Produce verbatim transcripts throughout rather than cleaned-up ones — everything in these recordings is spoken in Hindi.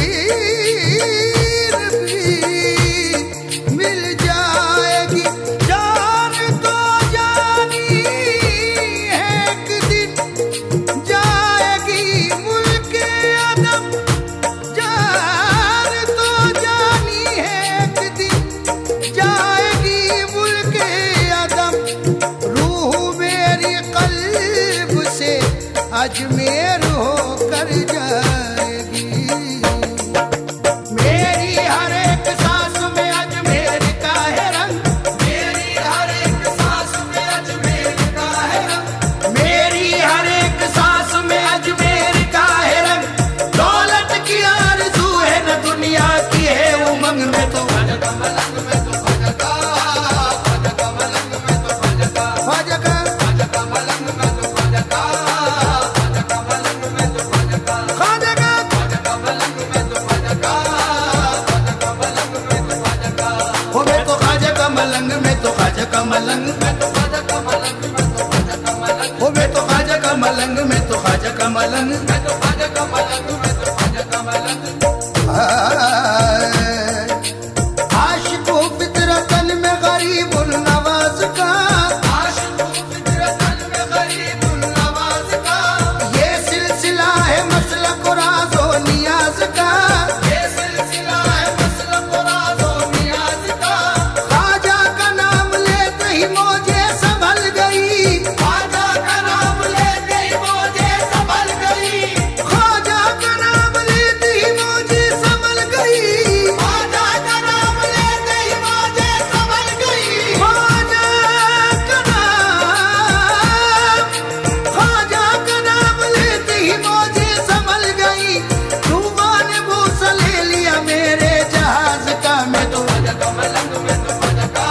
अजमेर होकर जाएगी। मेरी हर एक सांस में अजमेर का है रंग, मेरी हर एक सांस में अजमेर का है रंग, मेरी हर एक सांस में अजमेर का है रंग। दौलत की आरज़ू है न दुनिया की है उमंग में तो ख्वाजा का मलंग में तो ख्वाजा का, ख्वाजा का मलंग में तो ख्वाजा का, ख्वाजा का, ख्वाजा का मलंग में तो ख्वाजा का, मलंग में तो ख्वाजा का मलंग में तो ख्वाजा का मलंग में तो ख्वाजा का मलंग, ओ मैं तो ख्वाजा का मलंग में तो ख्वाजा का मलंग में तो ख्वाजा का मलंग में तो ख्वाजा का मलंग। आशिक़ो फितरतन में गरीबुल नवाज का, आशिक़ो फितरतन में गरीबुल नवाज का, ये सिलसिला है मसलक राज़ व नियाज़ का, ये सिलसिला है मसलक राज़ व नियाज़ का। मौजे संभल गई, ख्वाजा का नाम लेते ही मौजे संभल गई, ख्वाजा का नाम लेते ही मौजे संभल गई, ख्वाजा का नाम लेते ही मौजे संभल गई, ख्वाजा का नाम, ख्वाजा का नाम लेते ही मौजे संभल गई। तूफान ने बूसा ले लिया मेरे जहाज का, मैं तो ख्वाजा का मलंग में तो ख्वाजा का,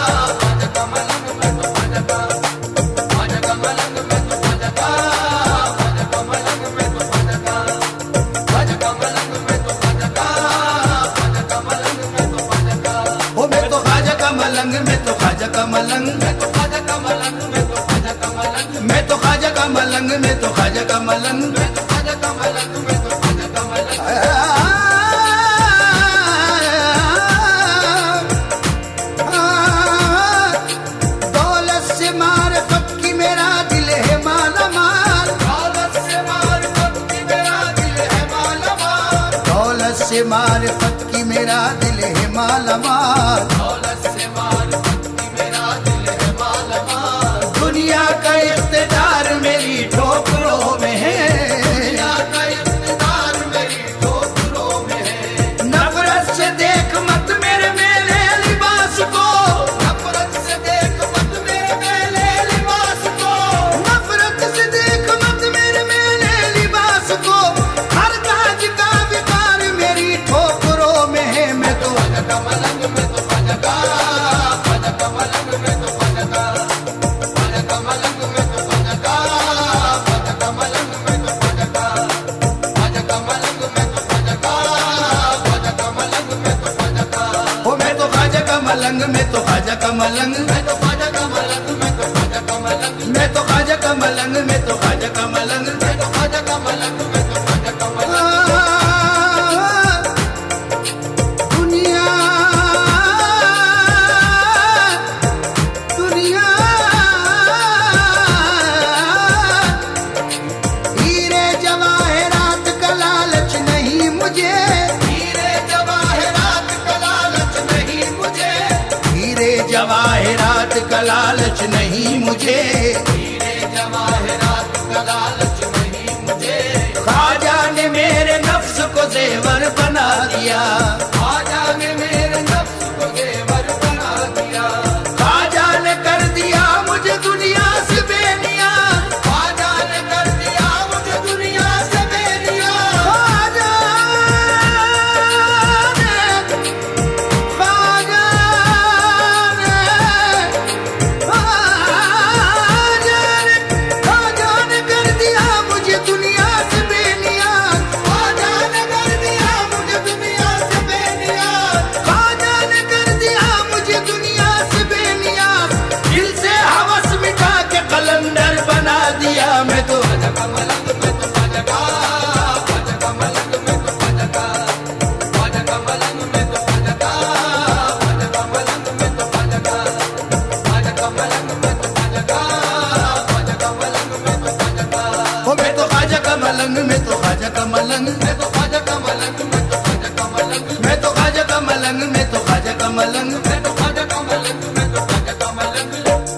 मलंग में तो ख्वाजा का मलंग में तो ख्वाजा का मलंग में तो ख्वाजा का मलंग, मैं तो ख्वाजा का मलंग में तो ख्वाजा का मलंग में तो ख्वाजा का मलंग में तो ख्वाजा का मलंग। दौलत से मारिफत की मेरा दिल है माला माल, दौलत से मारिफत की मेरा दिल है माला माल, दौलत से मारिफत की मेरा दिल है माला माल, दौलत से मारिफत की मेरा दिल है माला माल। दुनिया का इख्तिदार मेरी ठोकरों में है, दुनिया का इख्तिदार मेरी ठोकरों में है। नफरत से देख मत मेरे मेले लिबास को, नफरत से देख मत मेरे मेले लिबास को, नफरत से देख मत मेरे मेले लिबास को। हर ताज का विकार मेरी ठोकरों में है, मैं तो ख्वाजा का मलंग में तो ख्वाजा का, ख्वाजा का मलंग में तो ख्वाजा का, ख्वाजा का मलंग में तो ख्वाजा का, ख्वाजा का मलंग में तो ख्वाजा का, ख्वाजा का मलंग में तो ख्वाजा का, ख्वाजा का मलंग में तो ख्वाजा का। ओ मैं तो ख्वाजा का मलंग में तो ख्वाजा का मलंग में तो ख्वाजा का मलंग में तो ख्वाजा का मलंग, मैं तो ख्वाजा का मलंग में तो ख्वाजा का मलंग में तो ख्वाजा का मलंग में तो ख्वाजा का मलंग। दुनिया दुनिया हीरे जवाहरात का लालच नहीं मुझे, हीरे जवाहरात का लालच नहीं मुझे, हीरे जवाहरात का लालच नहीं मुझे, हीरे जवाहरात का लालच नहीं मुझे। ख्वाजा ने मेरे नफ्स को ज़ेवर बना दिया, ख्वाजा ने मेरे नफ्स को ज़ेवर बना दिया, ख्वाजा ने कर दिया मुझे दुनिया से बेनिया, ख्वाजा ने कर दिया मुझे दुनिया से बेनिया, ख्वाजा ने, ख्वाजा ने, ख्वाजा ने, ख्वाजा ने कर दिया मुझे दुनिया से बेनिया, ख्वाजा ने कर दिया मुझे दुनिया से बेनिया। मलंग, मैं तो ख्वाजा का मलंग, मैं तो ख्वाजा का मलंग।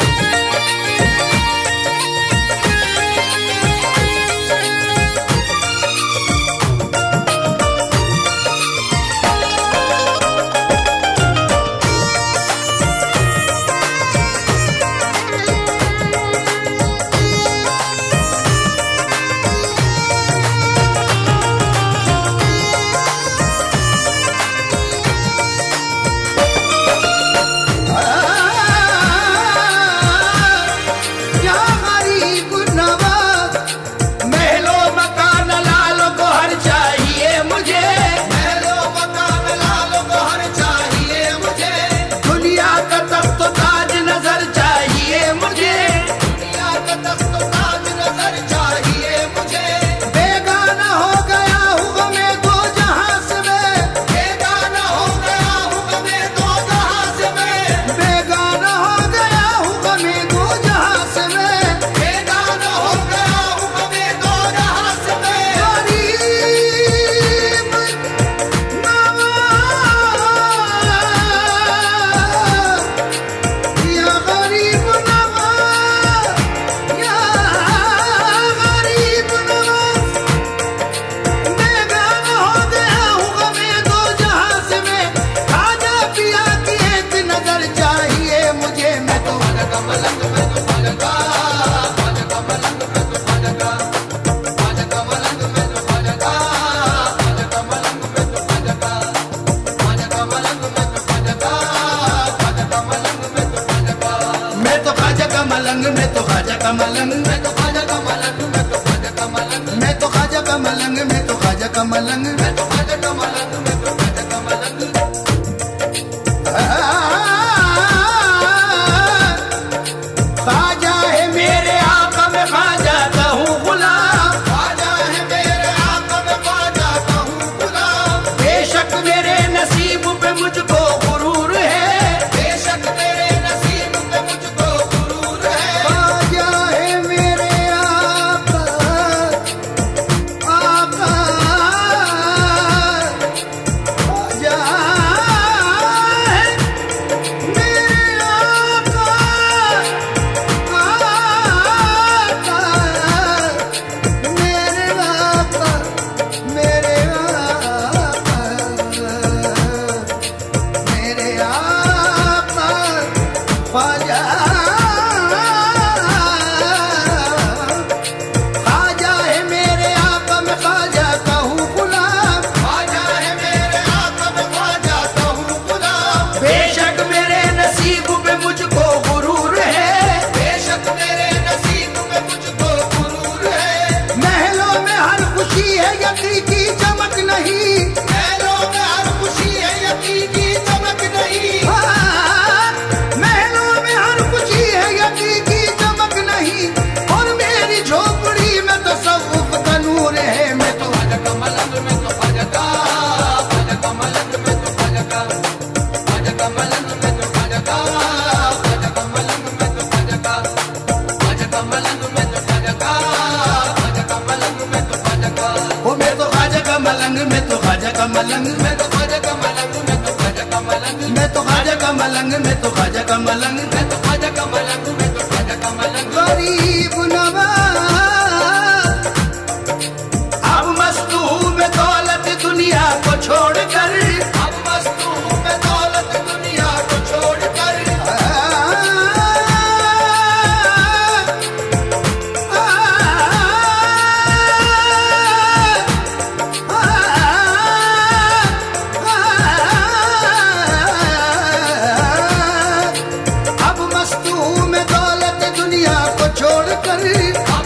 मैं तो ख्वाजा का मलंग, मैं तो ख्वाजा का मलंग, मैं तो ख्वाजा का मलंग, मैं तो ख्वाजा का मलंग, मैं तो ख्वाजा का मलंग, मैं तो ख्वाजा का मलंग, मैं तो ख्वाजा का मलंग। ख्वाजा है मेरे आका में ख्वाजा का हूँ गुलाम, ख्वाजा है मेरे आका में ख्वाजा का हूँ गुलाम। बेशक मेरे नसीब पे मुझको गुरूर है, बेशक मेरे नसीब पे मुझको गुरूर है। मैं तो ख्वाजा का मलंग, मैं तो ख्वाजा का मलंग, मैं तो ख्वाजा का मलंग, मैं तो ख्वाजा का मलंग, मैं तो ख्वाजा का मलंग, मैं तो ख्वाजा का मलंग, मैं तो ख्वाजा का मलंग। गरीब नवाज अब मस्त हूँ मैं दौलत दुनिया को छोड़कर, अब मस्त हूँ मैं दौलत दुनिया को छोड़कर। छोड़ कर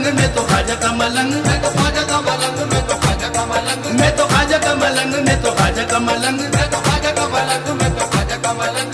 मैं तो ख्वाजा का मलंग, मैं तो ख्वाजा का मलंग, मैं तो ख्वाजा का मलंग, मैं तो ख्वाजा का मलंग, मैं तो ख्वाजा का मलंग, मैं तो ख्वाजा का मलंग, मैं तो ख्वाजा का मलंग।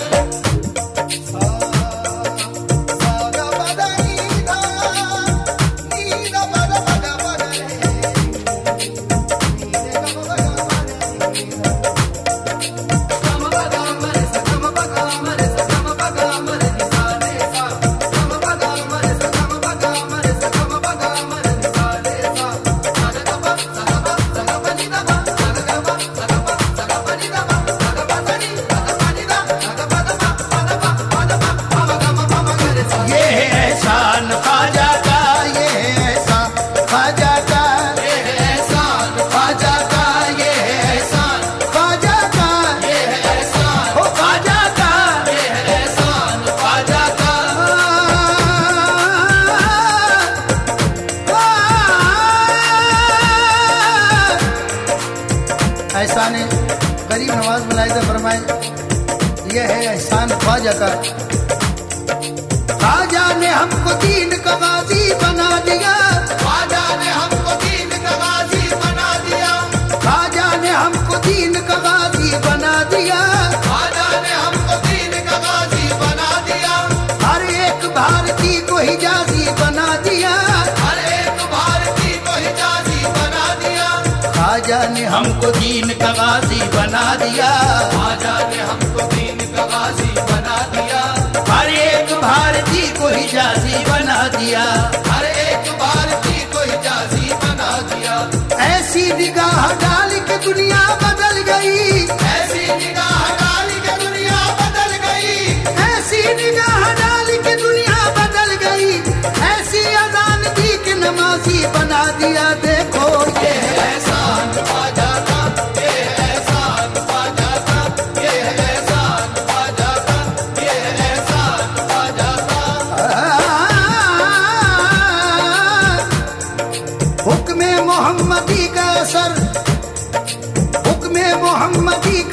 एहसान गरीब नवाज मुलाहिजा फरमाए, यह है एहसान ख्वाजा का। ख्वाजा ने हमको दीन का गाजी बना दिया, ख्वाजा ने हमको दीन का गाजी बना दिया, ख्वाजा ने हमको दीन का गाजी बना दिया, ख्वाजा ने हमको दीन का गाजी बना दिया। हर एक भारती को हिजाजी बना दिया, हर एक भारती को हिजाजी बना दिया। ख्वाजा ने हमको दीन का गाजी बना दिया, ख्वाजा ने हमको दीन का गाजी बना दिया। हर एक भारती को हिजाजी बना दिया, हर एक भारती को हिजाजी बना दिया। ऐसी निगाह डाल के दुनिया बदल गई, ऐसी निगाह डाल के दुनिया बदल गई, ऐसी निगाह डाल के दुनिया बदल गई। ऐसी अजान दी के नमाजी बना दिया। देखो ये एहसान ख्वाजा का, ये एहसान ख्वाजा का, ये एहसान ख्वाजा का, ये एहसान ख्वाजा का। हुक्मे मोहम्मदी का असर, हुक्मे मोहम्मदी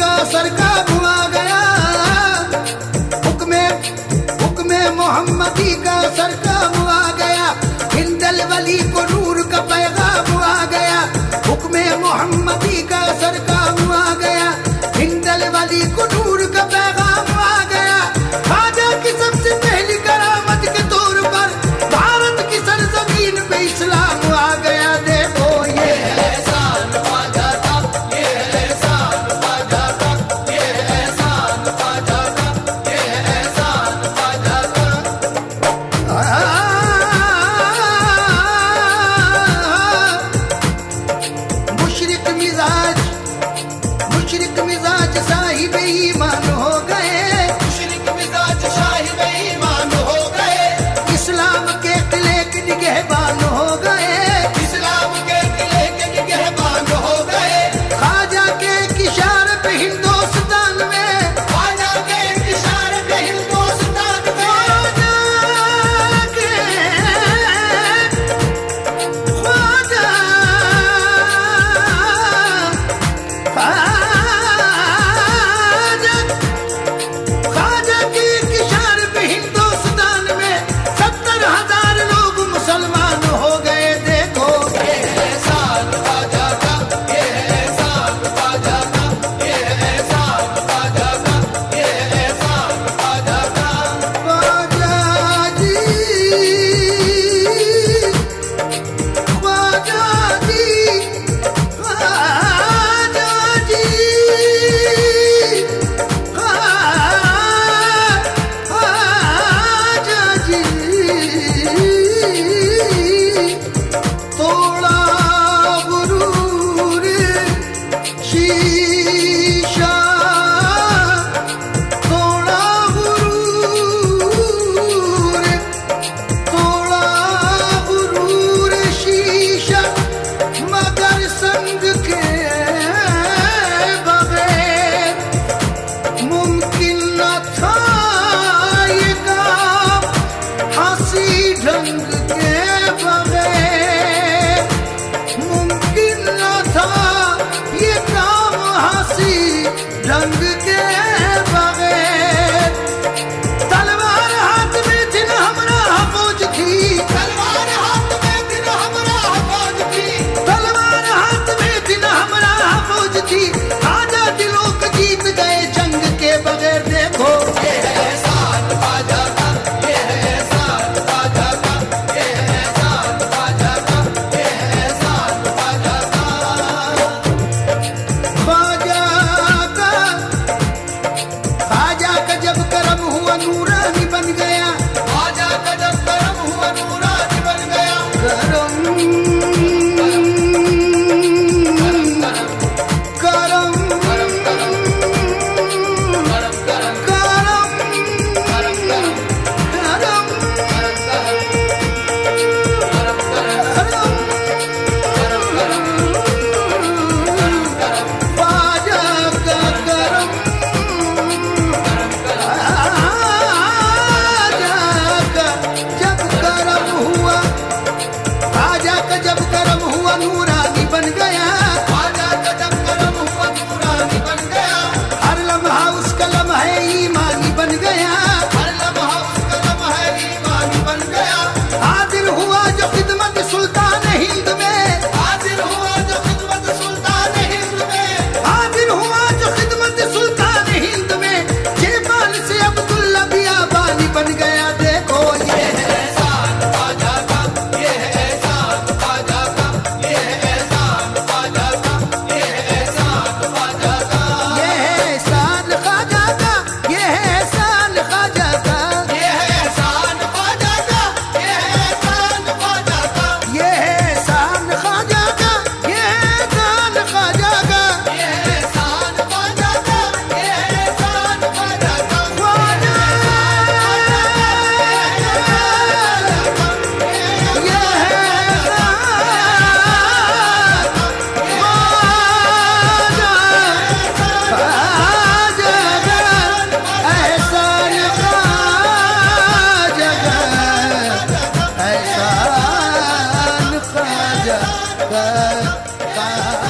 सकता